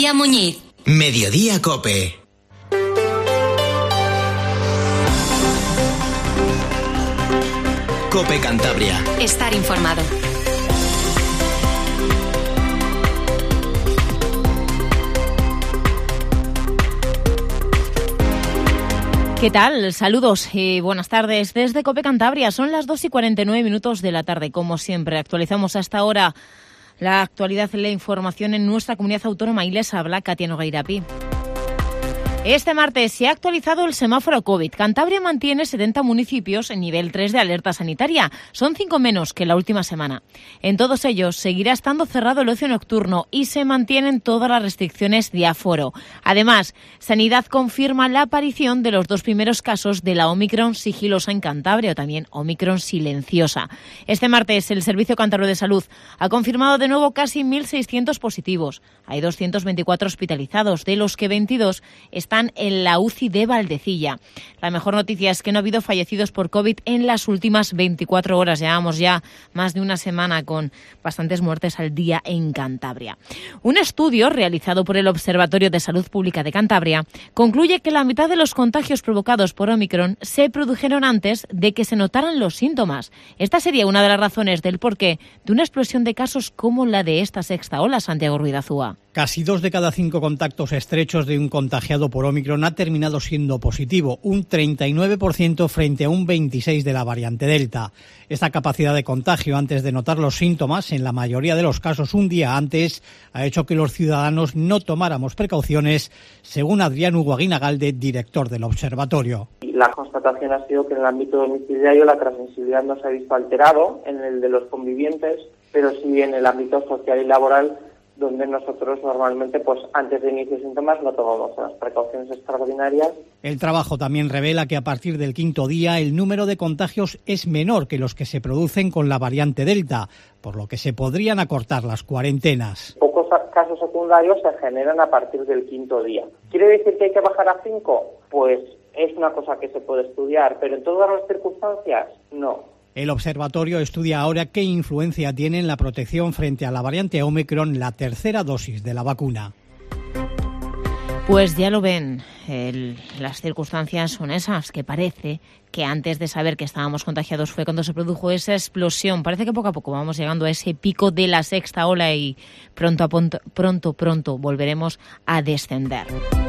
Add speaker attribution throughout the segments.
Speaker 1: Muñiz.
Speaker 2: Mediodía Cope. Cope Cantabria.
Speaker 1: Estar informado.
Speaker 3: ¿Qué tal? Saludos y buenas tardes desde Cope Cantabria. Son las 2:49 de la tarde. Como siempre, actualizamos hasta ahora la actualidad y la información en nuestra comunidad autónoma y les habla Katia Nogueirapi. Este martes se ha actualizado el semáforo COVID. Cantabria mantiene 70 municipios en nivel 3 de alerta sanitaria. Son 5 menos que la última semana. En todos ellos seguirá estando cerrado el ocio nocturno y se mantienen todas las restricciones de aforo. Además, Sanidad confirma la aparición de los 2 primeros casos de la Omicron sigilosa en Cantabria o también Omicron silenciosa. Este martes el Servicio Cántabro de Salud ha confirmado de nuevo casi 1.600 positivos. Hay 224 hospitalizados, de los que 22 están en la UCI de Valdecilla. La mejor noticia es que no ha habido fallecidos por COVID en las últimas 24 horas. Llevamos ya más de una semana con bastantes muertes al día en Cantabria. Un estudio realizado por el Observatorio de Salud Pública de Cantabria concluye que la mitad de los contagios provocados por Omicron se produjeron antes de que se notaran los síntomas. Esta sería una de las razones del porqué de una explosión de casos como la de esta sexta ola, Santiago Ruiz Azúa.
Speaker 4: Casi 2 de cada 5 contactos estrechos de un contagiado por Omicron ha terminado siendo positivo, un 39% frente a un 26% de la variante Delta. Esta capacidad de contagio antes de notar los síntomas, en la mayoría de los casos un día antes, ha hecho que los ciudadanos no tomáramos precauciones, según Adrián Hugo Aguinagalde, director del observatorio.
Speaker 5: La constatación ha sido que en el ámbito domiciliario la transmisibilidad no se ha visto alterado en el de los convivientes, pero sí en el ámbito social y laboral, donde nosotros normalmente, antes de inicio de síntomas, no tomamos las precauciones extraordinarias.
Speaker 4: El trabajo también revela que a partir del 5.º día el número de contagios es menor que los que se producen con la variante Delta, por lo que se podrían acortar las cuarentenas.
Speaker 5: Pocos casos secundarios se generan a partir del 5.º día. ¿Quiere decir que hay que bajar a 5? Pues es una cosa que se puede estudiar, pero en todas las circunstancias, no.
Speaker 4: El observatorio estudia ahora qué influencia tiene en la protección frente a la variante Omicron la tercera dosis de la vacuna.
Speaker 3: Pues ya lo ven, las circunstancias son esas, que parece que antes de saber que estábamos contagiados fue cuando se produjo esa explosión. Parece que poco a poco vamos llegando a ese pico de la sexta ola y pronto volveremos a descender.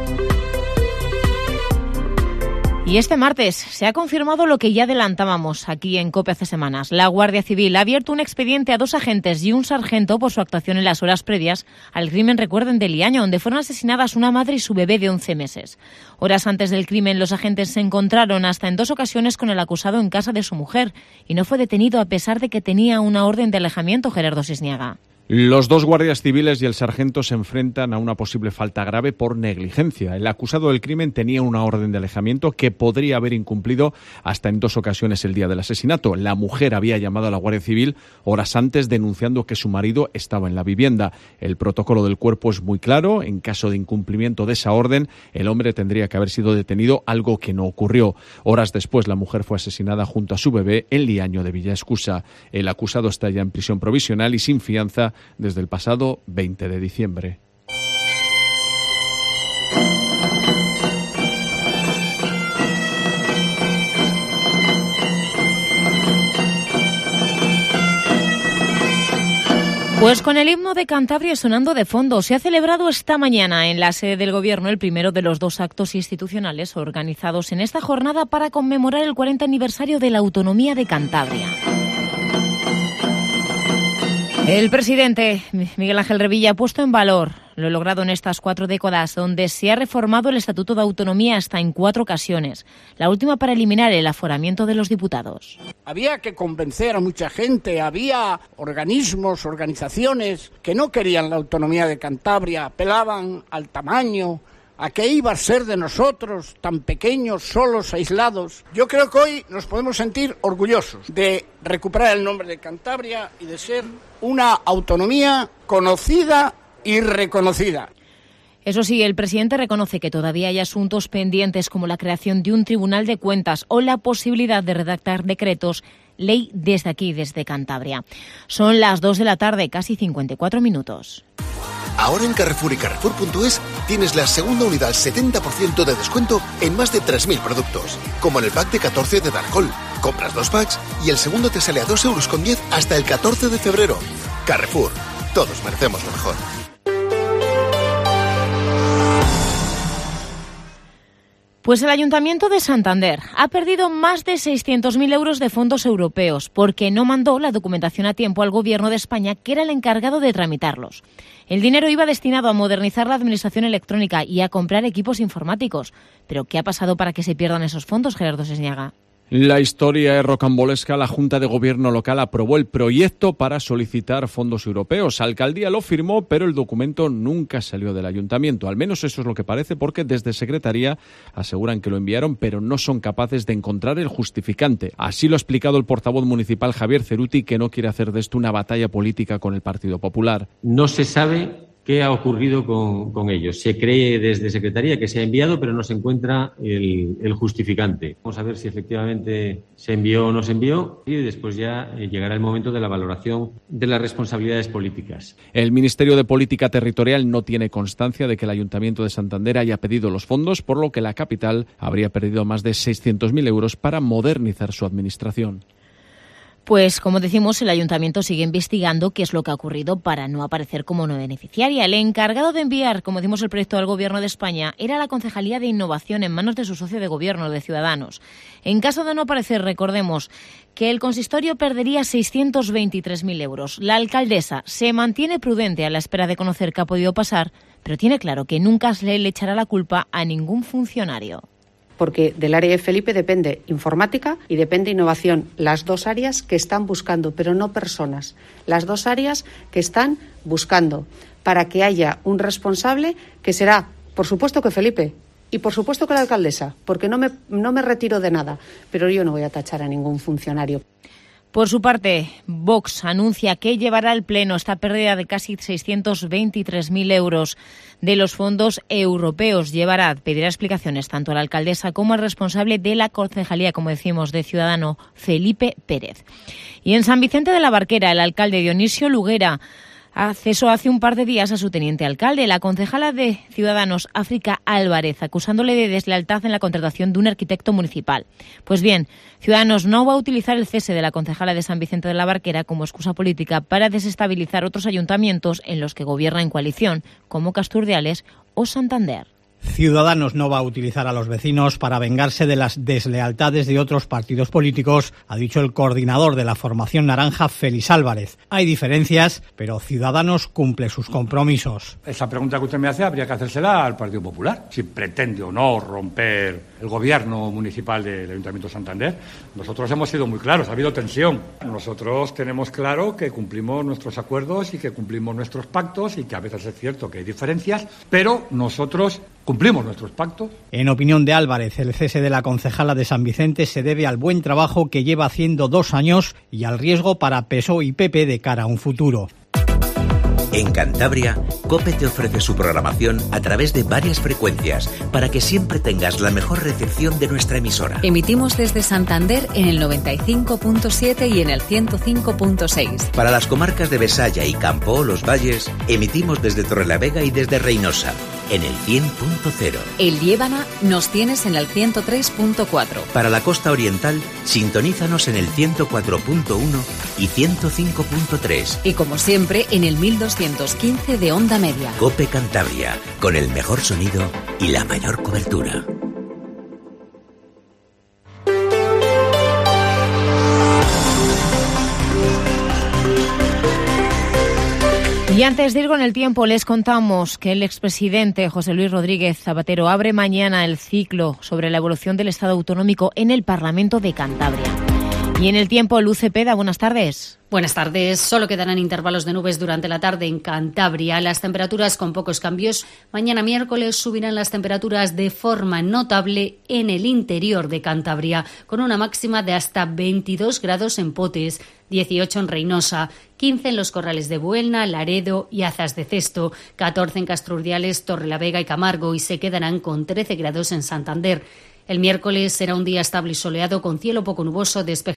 Speaker 3: Y este martes se ha confirmado lo que ya adelantábamos aquí en COPE hace semanas. La Guardia Civil ha abierto un expediente a 2 agentes y un sargento por su actuación en las horas previas al crimen, recuerden, de Liaño, donde fueron asesinadas una madre y su bebé de 11 meses. Horas antes del crimen, los agentes se encontraron hasta en 2 ocasiones con el acusado en casa de su mujer y no fue detenido a pesar de que tenía una orden de alejamiento, Gerardo Sisniaga.
Speaker 6: Los 2 guardias civiles y el sargento se enfrentan a una posible falta grave por negligencia. El acusado del crimen tenía una orden de alejamiento que podría haber incumplido hasta en 2 ocasiones el día del asesinato. La mujer había llamado a la Guardia Civil horas antes denunciando que su marido estaba en la vivienda. El protocolo del cuerpo es muy claro. En caso de incumplimiento de esa orden, el hombre tendría que haber sido detenido, algo que no ocurrió. Horas después, la mujer fue asesinada junto a su bebé en Liaño de Villaescusa. El acusado está ya en prisión provisional y sin fianza desde el pasado 20 de diciembre.
Speaker 3: Pues con el himno de Cantabria sonando de fondo, se ha celebrado esta mañana en la sede del Gobierno el primero de los 2 actos institucionales organizados en esta jornada para conmemorar el 40 aniversario de la autonomía de Cantabria. El presidente Miguel Ángel Revilla ha puesto en valor lo logrado en estas 4 décadas, donde se ha reformado el Estatuto de Autonomía hasta en 4 ocasiones, la última para eliminar el aforamiento de los diputados.
Speaker 7: Había que convencer a mucha gente, había organismos, organizaciones que no querían la autonomía de Cantabria, apelaban al tamaño, a qué iba a ser de nosotros, tan pequeños, solos, aislados. Yo creo que hoy nos podemos sentir orgullosos de recuperar el nombre de Cantabria y de ser una autonomía conocida y reconocida.
Speaker 3: Eso sí, el presidente reconoce que todavía hay asuntos pendientes como la creación de un tribunal de cuentas o la posibilidad de redactar decretos ley desde aquí, desde Cantabria. Son las 2 de la tarde, casi 54 minutos.
Speaker 1: Ahora en Carrefour y Carrefour.es tienes la segunda unidad al 70% de descuento en más de 3.000 productos, como en el pack de 14 de Darkol. Compras 2 packs y el segundo te sale a 2,10 € hasta el 14 de febrero. Carrefour, todos merecemos lo mejor.
Speaker 3: Pues el Ayuntamiento de Santander ha perdido más de 600.000 euros de fondos europeos porque no mandó la documentación a tiempo al Gobierno de España, que era el encargado de tramitarlos. El dinero iba destinado a modernizar la administración electrónica y a comprar equipos informáticos. ¿Pero qué ha pasado para que se pierdan esos fondos, Gerardo Sesniaga?
Speaker 6: La historia es rocambolesca. La Junta de Gobierno local aprobó el proyecto para solicitar fondos europeos. La alcaldía lo firmó, pero el documento nunca salió del ayuntamiento. Al menos eso es lo que parece, porque desde Secretaría aseguran que lo enviaron, pero no son capaces de encontrar el justificante. Así lo ha explicado el portavoz municipal Javier Ceruti, que no quiere hacer de esto una batalla política con el Partido Popular.
Speaker 8: No se sabe qué ha ocurrido con ellos. Se cree desde Secretaría que se ha enviado, pero no se encuentra el justificante. Vamos a ver si efectivamente se envió o no se envió y después ya llegará el momento de la valoración de las responsabilidades políticas.
Speaker 6: El Ministerio de Política Territorial no tiene constancia de que el Ayuntamiento de Santander haya pedido los fondos, por lo que la capital habría perdido más de 600.000 euros para modernizar su administración.
Speaker 3: Pues, como decimos, el Ayuntamiento sigue investigando qué es lo que ha ocurrido para no aparecer como no beneficiaria. El encargado de enviar, como decimos, el proyecto al Gobierno de España era la Concejalía de Innovación en manos de su socio de gobierno, de Ciudadanos. En caso de no aparecer, recordemos que el consistorio perdería 623.000 euros. La alcaldesa se mantiene prudente a la espera de conocer qué ha podido pasar, pero tiene claro que nunca se le echará la culpa a ningún funcionario.
Speaker 9: Porque del área de Felipe depende informática y depende innovación, las dos áreas que están buscando, pero no personas, las dos áreas que están buscando, para que haya un responsable que será, por supuesto que Felipe, y por supuesto que la alcaldesa, porque no me retiro de nada, pero yo no voy a tachar a ningún funcionario.
Speaker 3: Por su parte, Vox anuncia que llevará al Pleno esta pérdida de casi 623.000 euros de los fondos europeos. Pedirá explicaciones tanto a la alcaldesa como al responsable de la concejalía, como decimos, de Ciudadano, Felipe Pérez. Y en San Vicente de la Barquera, el alcalde Dionisio Luguera cesó hace un par de días a su teniente alcalde, la concejala de Ciudadanos, África Álvarez, acusándole de deslealtad en la contratación de un arquitecto municipal. Pues bien, Ciudadanos no va a utilizar el cese de la concejala de San Vicente de la Barquera como excusa política para desestabilizar otros ayuntamientos en los que gobierna en coalición, como Casturdiales o Santander.
Speaker 4: Ciudadanos no va a utilizar a los vecinos para vengarse de las deslealtades de otros partidos políticos, ha dicho el coordinador de la formación naranja, Félix Álvarez. Hay diferencias, pero Ciudadanos cumple sus compromisos.
Speaker 10: Esa pregunta que usted me hace habría que hacérsela al Partido Popular, si pretende o no romper el gobierno municipal del Ayuntamiento de Santander. Nosotros hemos sido muy claros, ha habido tensión. Nosotros tenemos claro que cumplimos nuestros acuerdos y que cumplimos nuestros pactos y que a veces es cierto que hay diferencias, pero nosotros cumplimos nuestros pactos.
Speaker 4: En opinión de Álvarez, el cese de la concejala de San Vicente se debe al buen trabajo que lleva haciendo 2 años y al riesgo para PSOE y PP de cara a un futuro.
Speaker 2: En Cantabria, COPE te ofrece su programación a través de varias frecuencias para que siempre tengas la mejor recepción de nuestra emisora.
Speaker 11: Emitimos desde Santander en el 95.7 y en el 105.6.
Speaker 2: Para las comarcas de Besaya y Campo, Los Valles, emitimos desde Torrelavega y desde Reynosa en el 100.0.
Speaker 11: El Liébana nos tienes en el 103.4.
Speaker 2: Para la costa oriental, sintonízanos en el 104.1 y 105.3.
Speaker 11: Y como siempre, en el 1215 de onda media.
Speaker 2: COPE Cantabria, con el mejor sonido y la mayor cobertura.
Speaker 3: Y antes de ir con el tiempo, les contamos que el expresidente José Luis Rodríguez Zapatero abre mañana el ciclo sobre la evolución del Estado autonómico en el Parlamento de Cantabria. Y en el tiempo, Luz Cepeda, buenas tardes.
Speaker 12: Buenas tardes. Solo quedarán intervalos de nubes durante la tarde en Cantabria. Las temperaturas con pocos cambios. Mañana miércoles subirán las temperaturas de forma notable en el interior de Cantabria, con una máxima de hasta 22 grados en Potes, 18 en Reynosa, 15 en los Corrales de Buelna, Laredo y Azas de Cesto, 14 en Castrurdiales, Torrelavega y Camargo y se quedarán con 13 grados en Santander. El miércoles será un día estable y soleado con cielo poco nuboso, despejado.